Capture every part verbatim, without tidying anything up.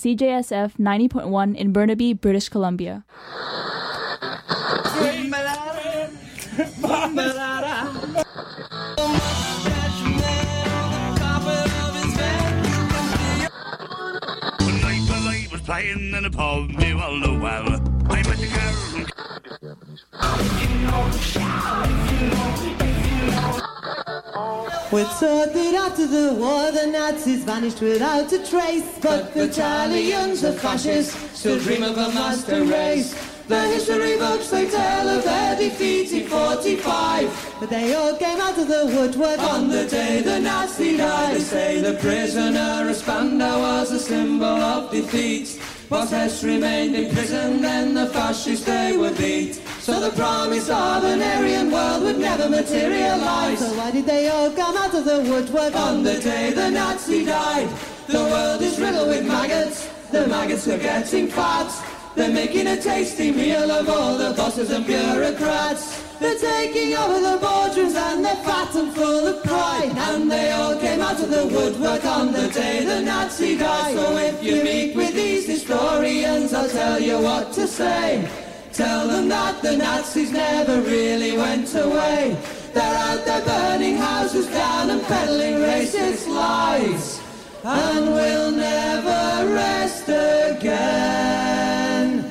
C J S F ninety point one in Burnaby, British Columbia. Playing in a pub me all the while. I met the girl from We're told that after the war the Nazis vanished without a trace, but the Italians, the fascists, still dream of a master race. The history books they tell of their defeat in forty-five, but they all came out of the woodwork on the day the Nazi died. They say the prisoner of Spandau was a symbol of defeat. Whilst Hess remained in prison, then the fascists they were beat. So the promise of an Aryan world would never materialize. So why did they all come out of the woodwork on the day the Nazi died? The world is riddled with maggots, the maggots are getting fat. They're making a tasty meal of all the bosses and bureaucrats. They're taking over the boardrooms and they're fat and full of pride. And they all came out of the woodwork on the day the Nazi died. So if you meet with these historians, I'll tell you what to say. Tell them that the Nazis never really went away. They're out there burning houses down and peddling racist lies. And we'll never rest again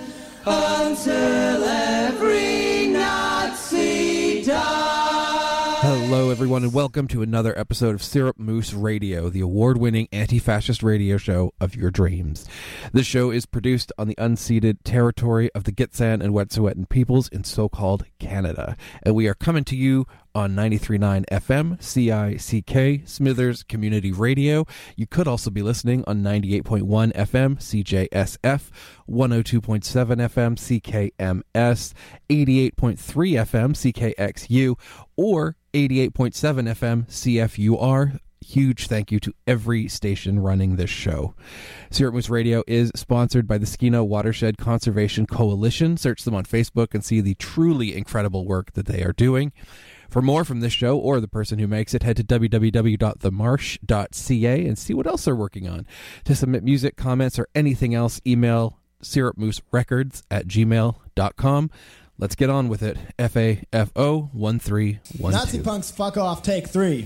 until every Nazi dies. Hello, everyone, and welcome to another episode of Syrup Moose Radio, the award-winning anti-fascist radio show of your dreams. This show is produced on the unceded territory of the Gitxsan and Wet'suwet'en peoples in so-called Canada, and we are coming to you on ninety-three point nine F M, C I C K, Smithers Community Radio. You could also be listening on ninety-eight point one F M, C J S F, one oh two point seven F M, C K M S, eighty-eight point three F M, C K X U, or eighty-eight point seven F M, C F U R. Huge thank you to every station running this show. Syrup Moose Radio is sponsored by the Skeena Watershed Conservation Coalition. Search them on Facebook and see the truly incredible work that they are doing. For more from this show or the person who makes it, head to w w w dot the marsh dot c a and see what else they're working on. To submit music, comments, or anything else, email syrupmooserecords at gmail dot com. Let's get on with it. F A F O one three one two. Nazi punks, fuck off, take three.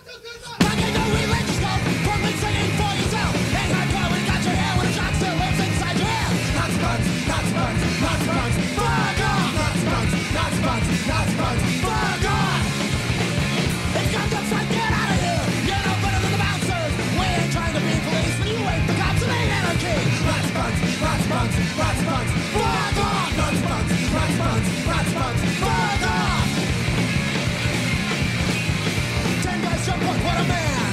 What a man!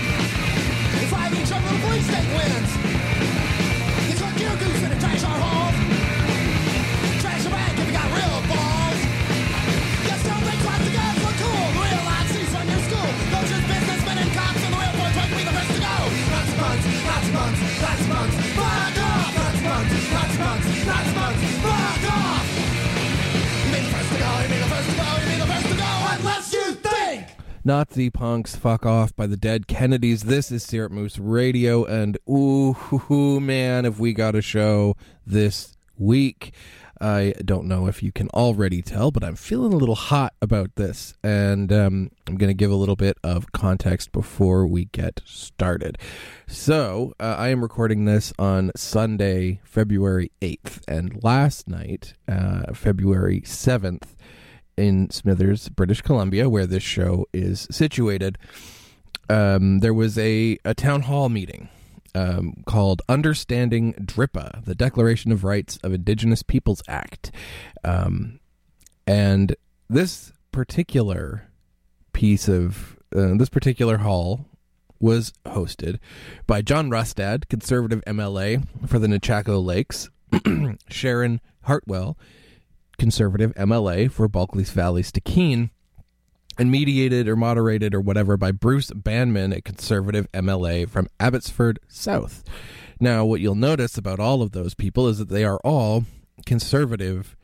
If I need trouble, the police state wins. You took your goose and a trash our home. Trash your bank if you got real balls. You still think lots of guys look cool. The real Nazis run your school. Those just businessmen and cops and the real boys want to be the first to go. Nazi punks, Nazi punks, Nazi punks, fuck off! Nazi punks, Nazi punks, Nazi punks, fuck off! You mean the first to go, you mean the first to go, you mean the first to go, unless you think! Nazi punks, fuck off by the Dead Kennedys. This is Syrup Moose Radio, and ooh, hoo, hoo, man, have we got a show this week. I don't know if you can already tell, but I'm feeling a little hot about this, and um, I'm going to give a little bit of context before we get started. So, uh, I am recording this on Sunday, February eighth, and last night, uh, February seventh, in Smithers, British Columbia, where this show is situated, um, there was a, a town hall meeting um, called Understanding D R I P A, the Declaration of Rights of Indigenous Peoples Act. Um, and this particular piece of, uh, this particular hall was hosted by John Rustad, Conservative M L A for the Nechako Lakes, Sharon Hartwell, Conservative M L A for Bulkley Valley Stikeen, and mediated or moderated or whatever by Bruce Banman, a Conservative M L A from Abbotsford South. Now, what you'll notice about all of those people is that they are all Conservative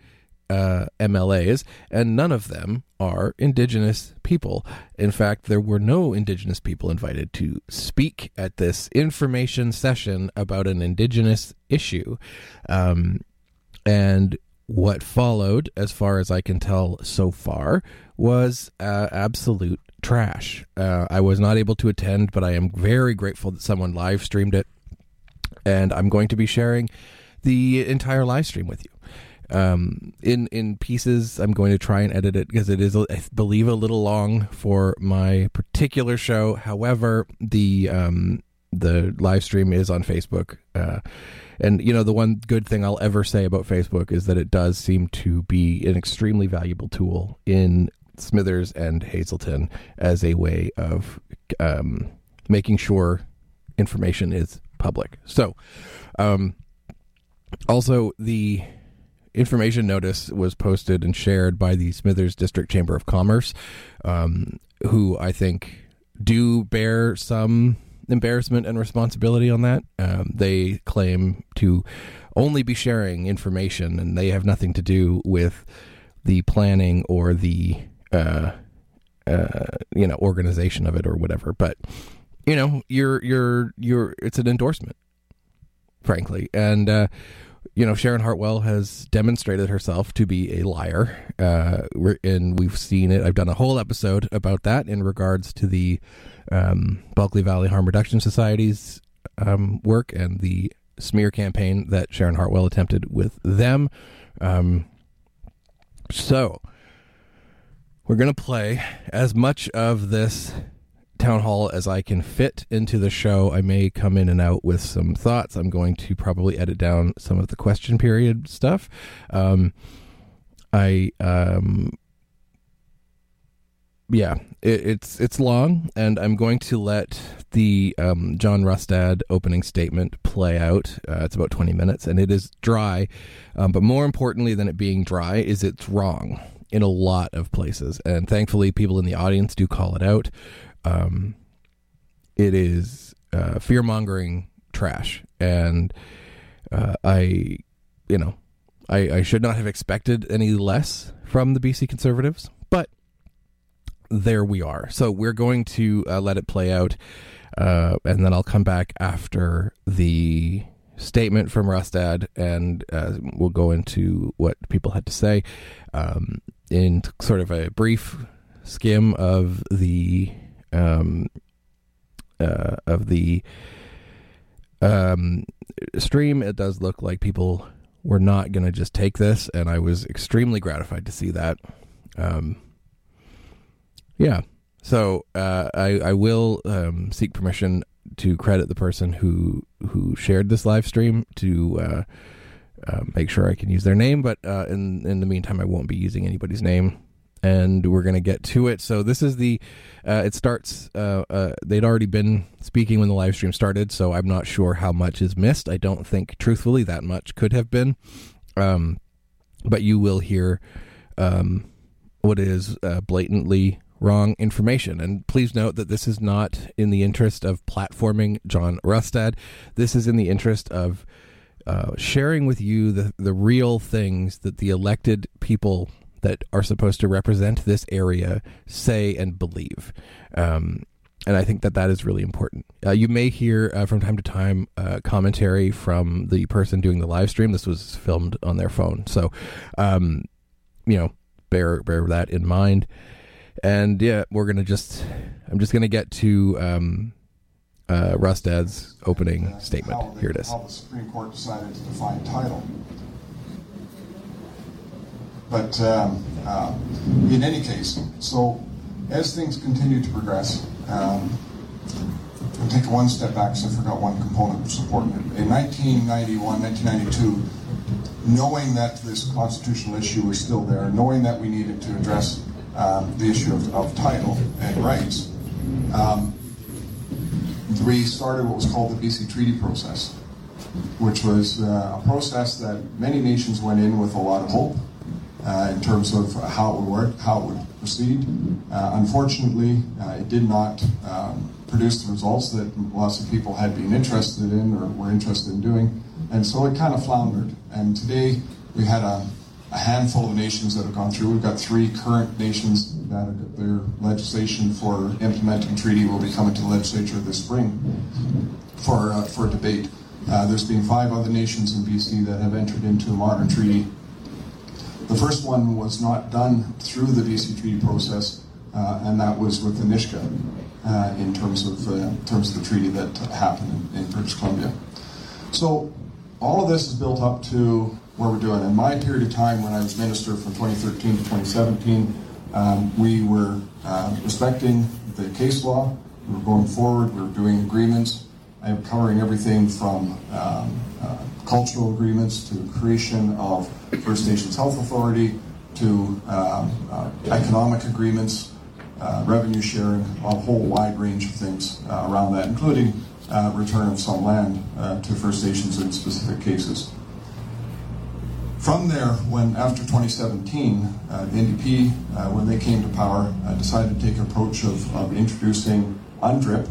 uh, M L As, and none of them are Indigenous people. In fact, there were no Indigenous people invited to speak at this information session about an Indigenous issue. Um, and what followed, as far as I can tell so far, was uh, absolute trash. Uh, I was not able to attend, but I am very grateful that someone live streamed it. And I'm going to be sharing the entire live stream with you. Um, in, in pieces, I'm going to try and edit it because it is, I believe, a little long for my particular show. However, the, um, the live stream is on Facebook. Uh, and, you know, the one good thing I'll ever say about Facebook is that it does seem to be an extremely valuable tool in Smithers and Hazelton as a way of um, making sure information is public. So, um, also, the information notice was posted and shared by the Smithers District Chamber of Commerce, um, who I think do bear some embarrassment and responsibility on that. Um, they claim to only be sharing information, and they have nothing to do with the planning or the uh, uh, you know organization of it or whatever. But you know, you're you're you're it's an endorsement, frankly, and uh, you know, Sharon Hartwell has demonstrated herself to be a liar, uh, we're, and we've seen it. I've done a whole episode about that in regards to the um, Bulkley Valley Harm Reduction Society's um, work and the smear campaign that Sharon Hartwell attempted with them. Um, so we're going to play as much of this town hall as I can fit into the show. I may come in and out with some thoughts. I'm going to probably edit down some of the question period stuff. Um, I, um, yeah, it, it's, it's long, and I'm going to let the, um, John Rustad opening statement play out. Uh, it's about twenty minutes, and it is dry. Um, but more importantly than it being dry is it's wrong in a lot of places. And thankfully people in the audience do call it out. Um, it is, uh, fear-mongering trash. And, uh, I, you know, I, I should not have expected any less from the B C Conservatives, but there we are. So we're going to uh, let it play out. Uh, and then I'll come back after the statement from Rustad, and uh, we'll go into what people had to say, um, in sort of a brief skim of the, um, uh, of the, um, stream. It does look like people were not going to just take this, and I was extremely gratified to see that. Um, yeah. So, uh, I, I will, um, seek permission to credit the person who, who shared this live stream to, uh, uh, make sure I can use their name. But, uh, in, in the meantime, I won't be using anybody's name, and we're going to get to it. So this is the, uh, it starts, uh, uh, they'd already been speaking when the live stream started, so I'm not sure how much is missed. I don't think, truthfully, that much could have been. Um, but you will hear, um, what is, uh, blatantly wrong information. And please note that this is not in the interest of platforming John Rustad. This is in the interest of uh, sharing with you the, the real things that the elected people that are supposed to represent this area say and believe. Um, and I think that that is really important. Uh, you may hear uh, from time to time uh, commentary from the person doing the live stream. This was filmed on their phone. So, um, you know, bear bear that in mind. And yeah, we're going to just, I'm just going to get to um, uh, Rustad's opening uh, statement. They, Here it is. How the Supreme Court decided to define title. But um, uh, in any case, so as things continue to progress, um, I'll take one step back because I forgot one component that's important. In nineteen ninety-one, nineteen ninety-two, knowing that this constitutional issue was still there, knowing that we needed to address Um, the issue of, of title and rights, um, we started what was called the B C Treaty process, which was uh, a process that many nations went in with a lot of hope uh, in terms of how it would work, how it would proceed. Uh, unfortunately, uh, it did not um, produce the results that lots of people had been interested in or were interested in doing, and so it kind of floundered. And today we had a a handful of nations that have gone through. We've got three current nations that are, their legislation for implementing treaty will be coming to the legislature this spring for uh, for debate. Uh, there's been five other nations in B C that have entered into a modern treaty. The first one was not done through the B C treaty process, uh, and that was with the Nisga'a uh, in terms of uh, in terms of the treaty that happened in, in British Columbia. So all of this is built up to where we're doing. In my period of time when I was minister from twenty thirteen to twenty seventeen, um, we were uh, respecting the case law. We were going forward. We were doing agreements. I am covering everything from um, uh, cultural agreements to creation of First Nations Health Authority to um, uh, economic agreements, uh, revenue sharing, a whole wide range of things uh, around that, including uh, return of some land uh, to First Nations in specific cases. From there, when after twenty seventeen, uh, the N D P, uh, when they came to power, uh, decided to take an approach of, of introducing UNDRIP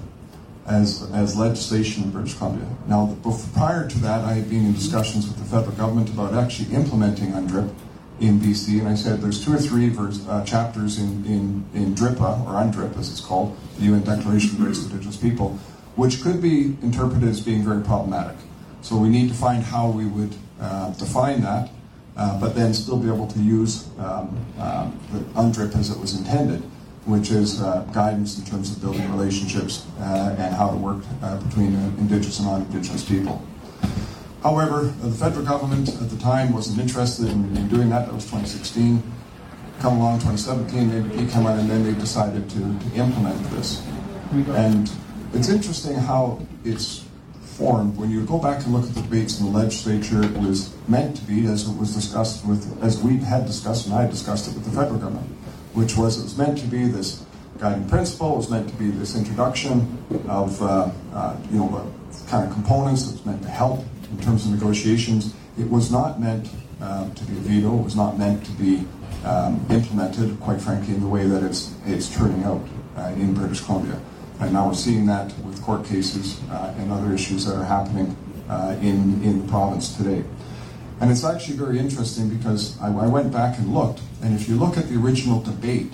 as as legislation in British Columbia. Now, before, prior to that, I had been in discussions with the federal government about actually implementing UNDRIP in B C, and I said there's two or three verse, uh, chapters in, in, in DRIPA, or UNDRIP as it's called, the U N Declaration of the Rights of Indigenous People, which could be interpreted as being very problematic. So we need to find how we would uh, define that, uh, but then still be able to use um, uh, the UNDRIP as it was intended, which is uh, guidance in terms of building relationships uh, and how to work uh, between uh, Indigenous and non-Indigenous people. However, the federal government at the time wasn't interested in, in doing that. That was twenty sixteen. Come along twenty seventeen, N D P came out, and then they decided to, to implement this. And it's interesting how it's formed. When you go back and look at the debates in the legislature, it was meant to be, as it was discussed with, as we had discussed, and I had discussed it with the federal government, which was it was meant to be this guiding principle, it was meant to be this introduction of uh, uh, you know the kind of components that was meant to help in terms of negotiations. It was not meant uh, to be a veto. It was not meant to be um, implemented, quite frankly, in the way that it's it's turning out uh, in British Columbia. And now we're seeing that with court cases uh, and other issues that are happening uh, in in the province today. And it's actually very interesting because I, I went back and looked, and if you look at the original debate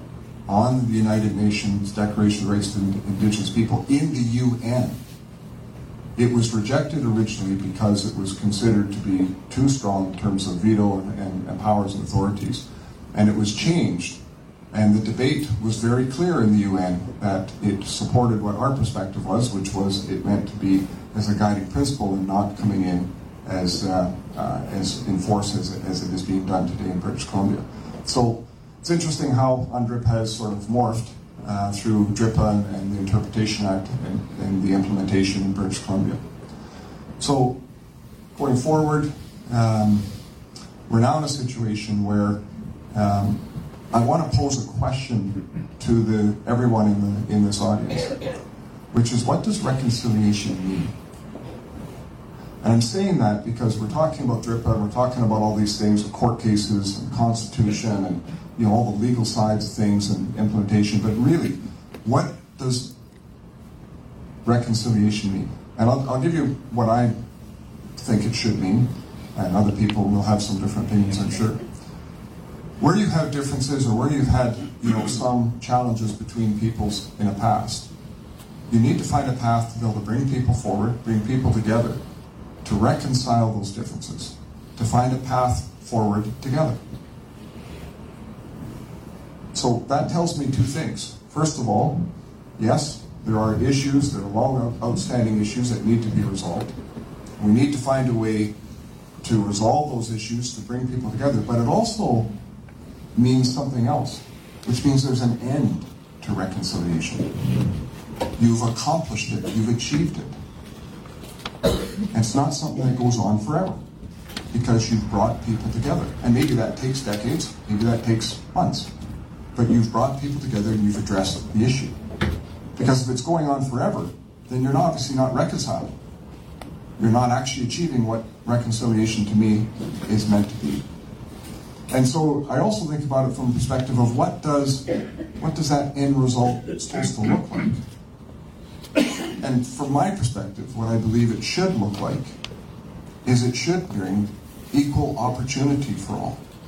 on the United Nations Declaration of the Rights of Indigenous People in the U N, it was rejected originally because it was considered to be too strong in terms of veto and, and, and powers and authorities. And it was changed, and the debate was very clear in the U N that it supported what our perspective was, which was it meant to be as a guiding principle and not coming in as uh, uh, as in force as, as it is being done today in British Columbia. So it's interesting how UNDRIP has sort of morphed uh, through DRIPA and, and the Interpretation Act and, and the implementation in British Columbia. So going forward, um, we're now in a situation where um, I want to pose a question to the everyone in the in this audience, which is, what does reconciliation mean? And I'm saying that because we're talking about DRIPA, and we're talking about all these things, court cases and Constitution and you know all the legal sides of things and implementation, but really, what does reconciliation mean? And I'll, I'll give you what I think it should mean, and other people will have some different opinions, I'm sure. Where you have differences or where you've had you know some challenges between peoples in the past, you need to find a path to be able to bring people forward, bring people together, to reconcile those differences, to find a path forward together. So that tells me two things. First of all, yes, there are issues, there are long outstanding issues that need to be resolved. We need to find a way to resolve those issues, to bring people together, but it also means something else, which means there's an end to reconciliation. You've accomplished it, you've achieved it. And it's not something that goes on forever, because you've brought people together. And maybe that takes decades, maybe that takes months. But you've brought people together and you've addressed the issue. Because if it's going on forever, then you're obviously not reconciling. You're not actually achieving what reconciliation to me is meant to be. And so I also think about it from the perspective of what does what does that end result supposed to look like? And from my perspective, what I believe it should look like is it should bring equal opportunity for all.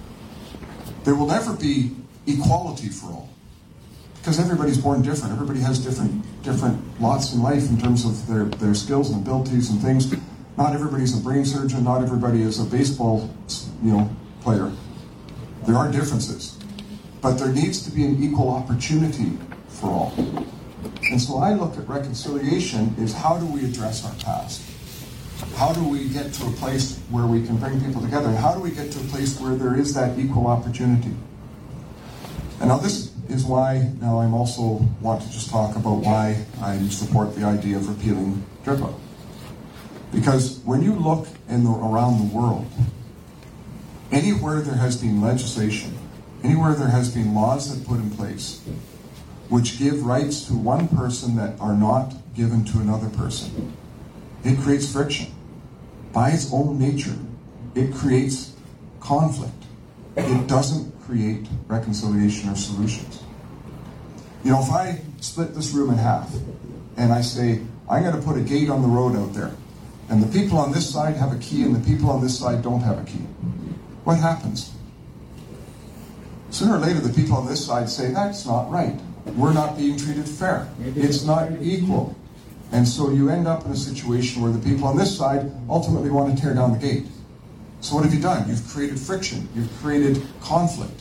There will never be equality for all, because everybody's born different. Everybody has different different lots in life in terms of their, their skills and abilities and things. Not everybody's a brain surgeon. Not everybody is a baseball, you know, player. There are differences, but there needs to be an equal opportunity for all. And so I look at reconciliation is how do we address our past? How do we get to a place where we can bring people together? And how do we get to a place where there is that equal opportunity? And now this is why now I'm also want to just talk about why I support the idea of repealing D R I P A. Because when you look in the, around the world, anywhere there has been legislation, anywhere there has been laws that put in place which give rights to one person that are not given to another person, it creates friction. By its own nature, it creates conflict. It doesn't create reconciliation or solutions. You know, if I split this room in half and I say, I'm going to put a gate on the road out there, and the people on this side have a key and the people on this side don't have a key, what happens? Sooner or later, the people on this side say, that's not right. We're not being treated fair. It's not equal. And so you end up in a situation where the people on this side ultimately want to tear down the gate. So what have you done? You've created friction. You've created conflict.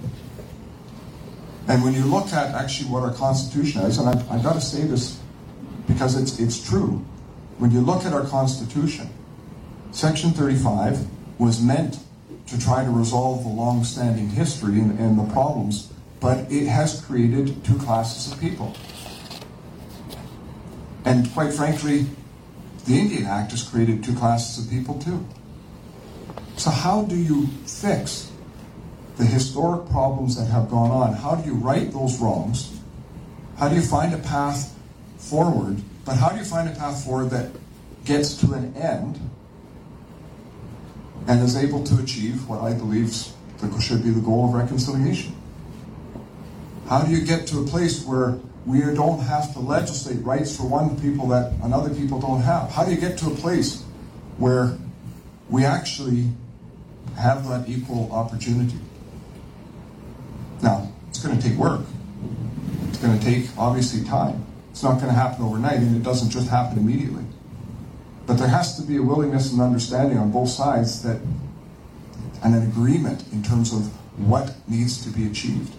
And when you look at actually what our Constitution is, and I've, I've got to say this because it's it's true, when you look at our Constitution, Section thirty-five was meant to try to resolve the long-standing history and, and the problems, but it has created two classes of people. And quite frankly, the Indian Act has created two classes of people too. So how do you fix the historic problems that have gone on? How do you right those wrongs? How do you find a path forward? But how do you find a path forward that gets to an end and is able to achieve what I believe should be the goal of reconciliation? How do you get to a place where we don't have to legislate rights for one people that another people don't have? How do you get to a place where we actually have that equal opportunity? Now, it's going to take work. It's going to take, obviously, time. It's not going to happen overnight, and it doesn't just happen immediately. But there has to be a willingness and understanding on both sides that, and an agreement in terms of what needs to be achieved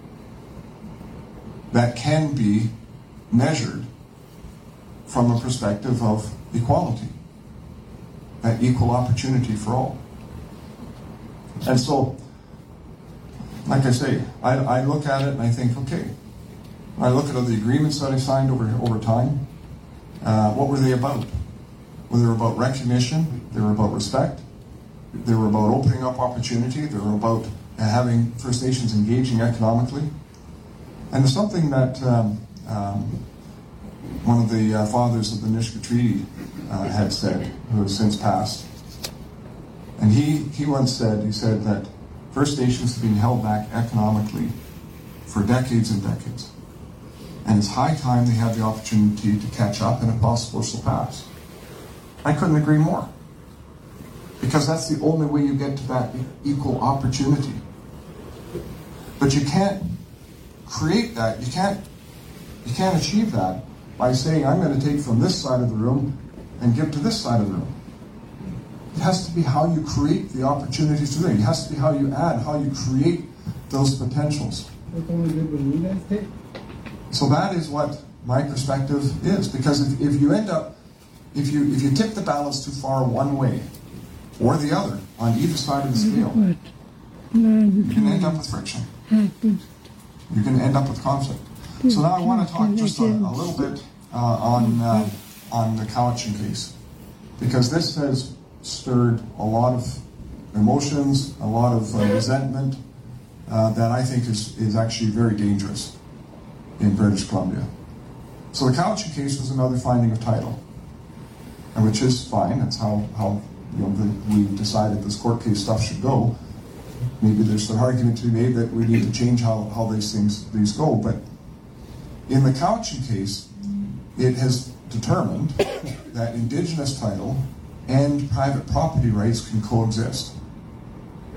that can be measured from a perspective of equality, that equal opportunity for all. And so, like I say, I, I look at it and I think, okay, I look at the agreements that I signed over over time. Uh, what were they about? Well, they were about recognition, they were about respect, they were about opening up opportunity, they were about uh, having First Nations engaging economically. And there's something that um, um, one of the uh, fathers of the Nisga'a Treaty uh, had said, who has since passed. And he, he once said, he said that First Nations have been held back economically for decades and decades. And it's high time they have the opportunity to catch up and if possible surpass. I couldn't agree more. Because that's the only way you get to that equal opportunity. But you can't create that, you can't you can't achieve that by saying, I'm going to take from this side of the room and give to this side of the room. It has to be how you create the opportunities to do it. It has to be how you add, how you create those potentials. So that is what my perspective is. Because if, if you end up, if you if you tip the balance too far one way or the other on either side of the scale, you can end up with friction. You're going to end up with conflict. So now I want to talk just a, a little bit uh, on uh, on the Cowichan case, because this has stirred a lot of emotions, a lot of uh, resentment uh, that I think is, is actually very dangerous in British Columbia. So the Cowichan case was another finding of title, and which is fine. That's how, how you know, the, we decided this court case stuff should go. Maybe there's an argument to be made that we need to change how, how these things these go. But in the Cowichan case, it has determined that Indigenous title and private property rights can coexist.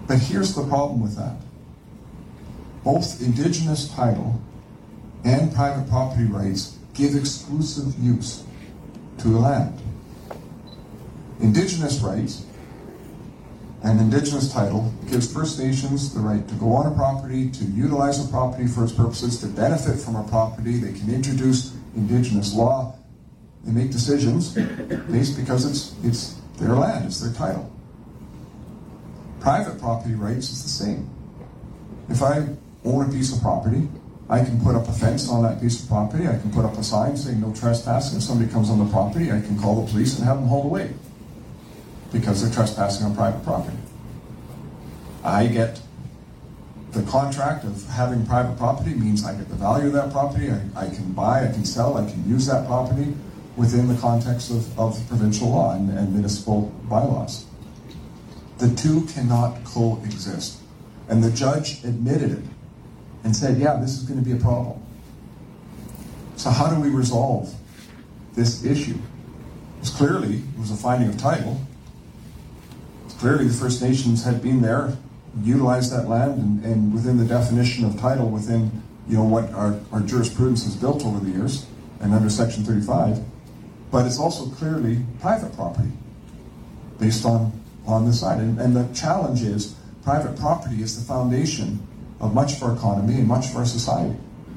But here's the problem with that. Both Indigenous title and private property rights give exclusive use to land. Indigenous rights and Indigenous title gives First Nations the right to go on a property, to utilize a property for its purposes, to benefit from a property. They can introduce Indigenous law. They make decisions based because it's it's their land, it's their title. Private property rights is the same. If I own a piece of property, I can put up a fence on that piece of property. I can put up a sign saying no trespassing. If somebody comes on the property, I can call the police and have them hauled away because they're trespassing on private property. I get the contract of having private property means I get the value of that property. I, I can buy, I can sell, I can use that property within the context of, of provincial law and, and municipal bylaws. The two cannot coexist. And the judge admitted it and said, yeah, this is going to be a problem. So how do we resolve this issue? It's clearly, it was a finding of title. It's clearly the First Nations had been there, utilized that land, and, and within the definition of title, within you know what our, our jurisprudence has built over the years, and under Section thirty-five, but it's also clearly private property based on, on this side. And, and the challenge is private property is the foundation of much of our economy and much of our society.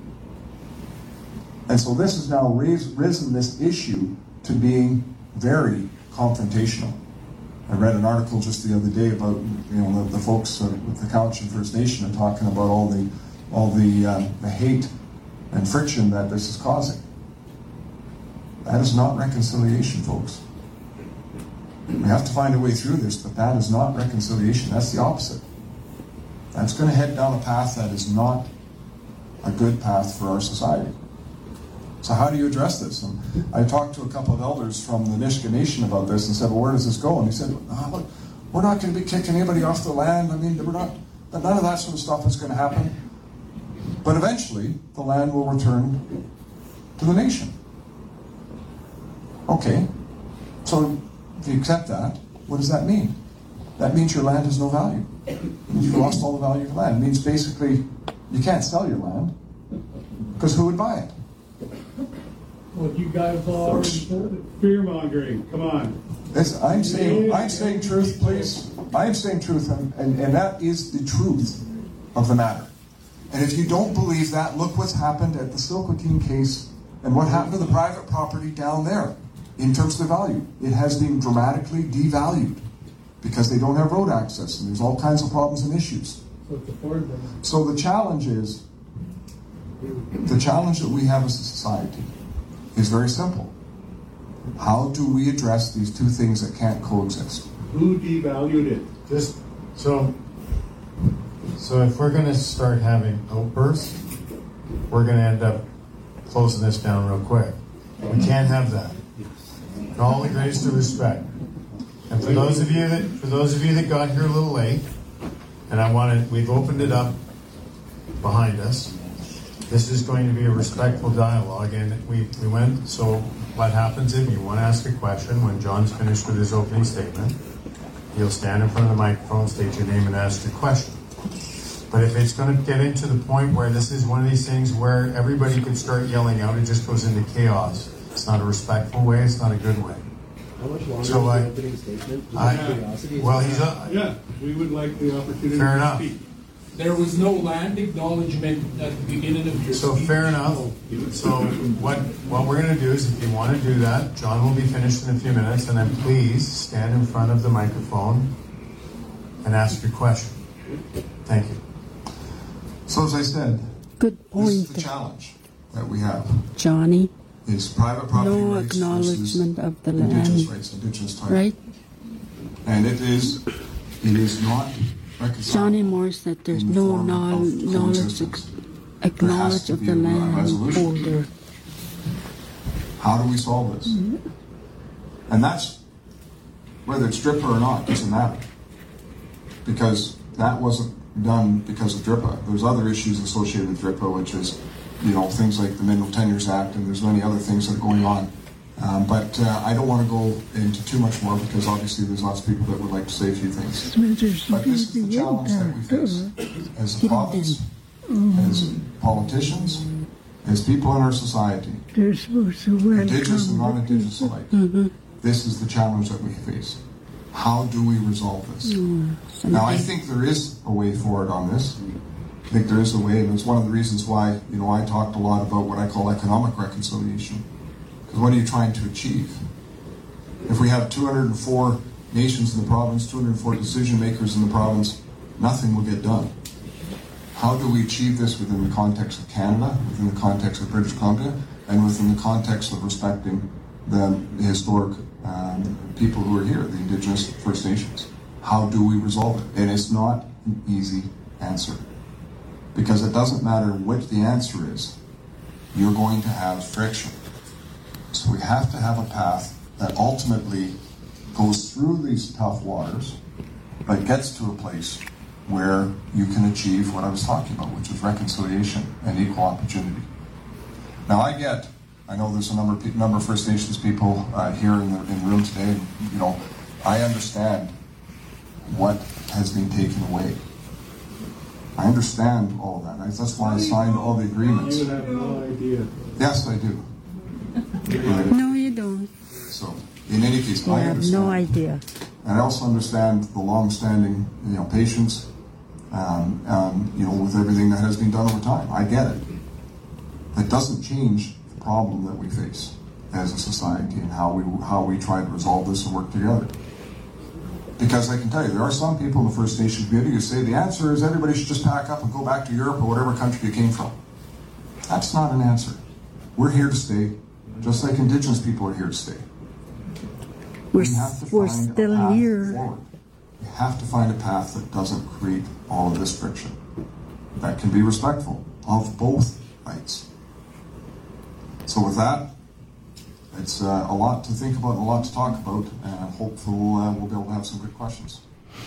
And so this has now raised, risen this issue to being very confrontational. I read an article just the other day about you know the, the folks uh, with the Cowichan First Nation and talking about all the all the, um, the hate and friction that this is causing. That is not reconciliation, folks. We have to find a way through this, but that is not reconciliation. That's the opposite. That's going to head down a path that is not a good path for our society. So how do you address this? And I talked to a couple of elders from the Nisga'a Nation about this and said, well, where does this go? And he said, oh, look, we're not going to be kicking anybody off the land. I mean, we're not, none of that sort of stuff is going to happen. But eventually, the land will return to the nation. Okay, so if you accept that, what does that mean? That means your land has no value. It means you've lost all the value of your land. It means basically you can't sell your land because who would buy it? Well, you guys all already said it. Fear mongering. Come on. This, I'm saying, I'm saying truth, please. I'm saying truth, and, and, and that is the truth of the matter. And if you don't believe that, look what's happened at the Silcoquin case and what happened to the private property down there in terms of the value. It has been dramatically devalued because they don't have road access, and there's all kinds of problems and issues. So it's affordable. So the challenge is, the challenge that we have as a society is very simple. How do we address these two things that can't coexist? Who devalued it? Just so, so if we're going to start having outbursts, we're going to end up closing this down real quick. We can't have that. In all the greatest of respect. And for those of you that for those of you that got here a little late, and I wanted we've opened it up behind us. This is going to be a respectful dialogue, and we, we went, so what happens if you want to ask a question, when John's finished with his opening statement, you'll stand in front of the microphone, state your name, and ask your question. But if it's going to get into the point where this is one of these things where everybody could start yelling out, it just goes into chaos. It's not a respectful way, it's not a good way. How much longer so is I, the opening statement? I, curiosity? well, he's a, Yeah, we would like the opportunity fair to enough. speak. There was no land acknowledgement at the beginning of your So speech. fair enough. So what what we're going to do is, if you want to do that, John will be finished in a few minutes, and then please stand in front of the microphone and ask your question. Thank you. So as I said, Good point, this is the challenge that we have. Johnny. Is private property No rights acknowledgement of the Indigenous land. rights, Indigenous title. Right? And it is, it is not reconcilable. Johnny Moore said there's in the no form knowl- of knowledge, coexistence. ex- There has acknowledge to of be the a land resolution. holder. How do we solve this? Mm-hmm. And that's, whether it's DRIPA or not, doesn't matter. Because that wasn't done because of DRIPA. There's other issues associated with DRIPA, which is, you know, things like the Mineral Tenures Act, and there's many other things that are going on Um, but uh, I don't want to go into too much more because obviously there's lots of people that would like to say a few things. But this is the challenge that we face as a province, as politicians, as people in our society, Indigenous and non-Indigenous alike. Mm-hmm. This is the challenge that we face. How do we resolve this? Mm, now, I think there is a way forward on this. I think there is a way, and it's one of the reasons why, you know, I talked a lot about what I call economic reconciliation. Because what are you trying to achieve? If we have two hundred four nations in the province, two hundred four decision makers in the province, nothing will get done. How do we achieve this within the context of Canada, within the context of British Columbia, and within the context of respecting the historic um, people who are here, the Indigenous First Nations? How do we resolve it? And it's not an easy answer. Because it doesn't matter what the answer is, you're going to have friction. So we have to have a path that ultimately goes through these tough waters, but gets to a place where you can achieve what I was talking about, which is reconciliation and equal opportunity. Now I get, I know there's a number of, pe- number of First Nations people uh, here in the, in the room today, and, you know, I understand what has been taken away. I understand all of that. That's why I signed all the agreements. You have no idea. Yes, I do. No, you don't. So, in any case, You I have understand. no idea. And I also understand the long-standing, you know, patience, um, um, you know, with everything that has been done over time. I get it. That doesn't change the problem that we face as a society and how we how we try to resolve this and work together. Because I can tell you, there are some people in the First Nation community who say the answer is everybody should just pack up and go back to Europe or whatever country you came from. That's not an answer. We're here to stay, just like Indigenous people are here to stay. We're, We have to we're find a still path here. forward. We have to find a path that doesn't create all of this friction, that can be respectful of both rights. So with that, it's uh, a lot to think about and a lot to talk about, and I'm hopeful uh, we'll be able to have some good questions.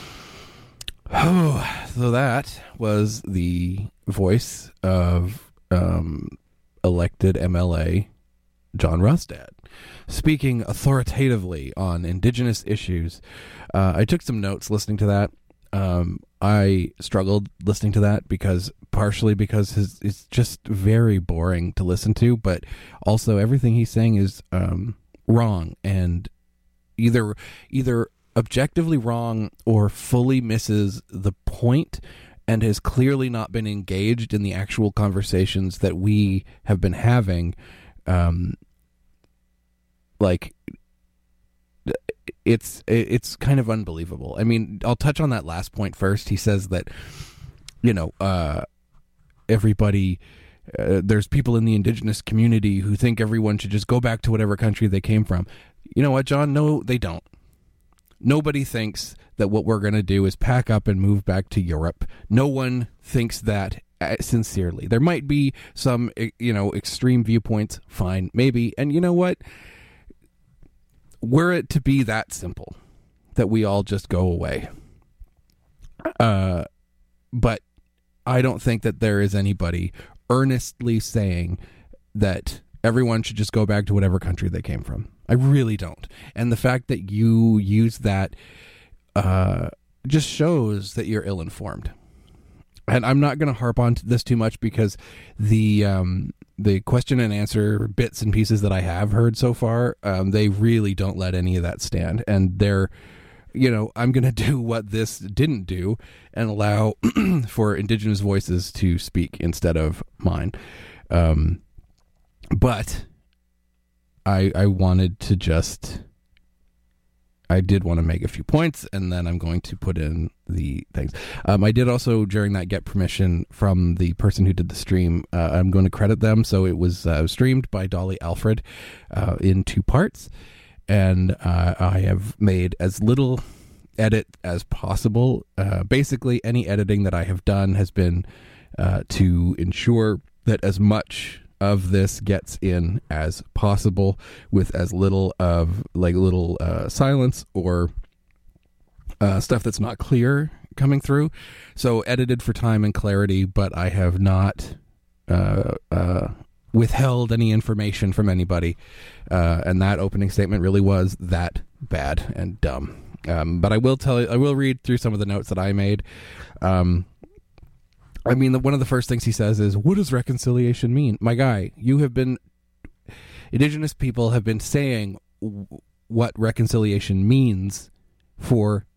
Oh, so that was the voice of um, elected M L A John Rustad, speaking authoritatively on Indigenous issues. Uh, I took some notes listening to that. Um, I struggled listening to that because partially because his, it's just very boring to listen to, but also everything he's saying is um, wrong and either either objectively wrong or fully misses the point and has clearly not been engaged in the actual conversations that we have been having. Um, like it's it's kind of unbelievable. I mean, I'll touch on that last point first. He says that, you know, uh, everybody, uh, there's people in the Indigenous community who think everyone should just go back to whatever country they came from. You know what, John? No, they don't. Nobody thinks that what we're going to do is pack up and move back to Europe. No one thinks that uh, sincerely. There might be some, you know, extreme viewpoints. Fine, maybe. And you know what? Were it to be that simple, that we all just go away. Uh, but I don't think that there is anybody earnestly saying that everyone should just go back to whatever country they came from. I really don't. And the fact that you use that uh, just shows that you're ill-informed. And I'm not going to harp on this too much because the um, the question and answer bits and pieces that I have heard so far, um, they really don't let any of that stand. And they're, you know, I'm going to do what this didn't do and allow for Indigenous voices to speak instead of mine. Um, but I I wanted to just, I did want to make a few points, and then I'm going to put in the things. Um, I did also, during that, get permission from the person who did the stream. Uh, I'm going to credit them. So it was uh, streamed by Dolly Alfred uh, in two parts, and uh, I have made as little edit as possible. Uh, basically, any editing that I have done has been uh, to ensure that as much of this gets in as possible with as little of like little uh, silence or uh, stuff that's not clear coming through. So edited for time and clarity, but I have not uh, uh, withheld any information from anybody. Uh, and that opening statement really was that bad and dumb. Um, but I will tell you, I will read through some of the notes that I made. Um, I mean, the, one of the first things he says is, what does reconciliation mean? My guy, you have been, Indigenous people have been saying w- what reconciliation means for